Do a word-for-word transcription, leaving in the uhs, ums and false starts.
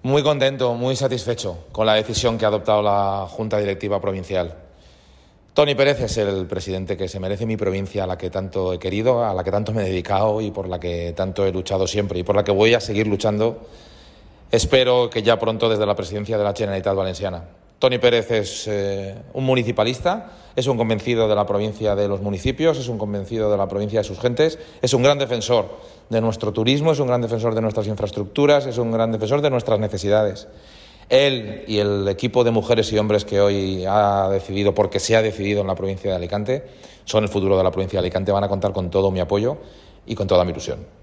Muy contento, muy satisfecho con la decisión que ha adoptado la Junta Directiva Provincial. Toni Pérez es el presidente que se merece mi provincia, a la que tanto he querido, a la que tanto me he dedicado y por la que tanto he luchado siempre y por la que voy a seguir luchando. Espero que ya pronto desde la presidencia de la Generalitat Valenciana. Toni Pérez es eh, un municipalista, es un convencido de la provincia de los municipios, es un convencido de la provincia de sus gentes, es un gran defensor de nuestro turismo, es un gran defensor de nuestras infraestructuras, es un gran defensor de nuestras necesidades. Él y el equipo de mujeres y hombres que hoy ha decidido, porque se ha decidido en la provincia de Alicante, son el futuro de la provincia de Alicante, van a contar con todo mi apoyo y con toda mi ilusión.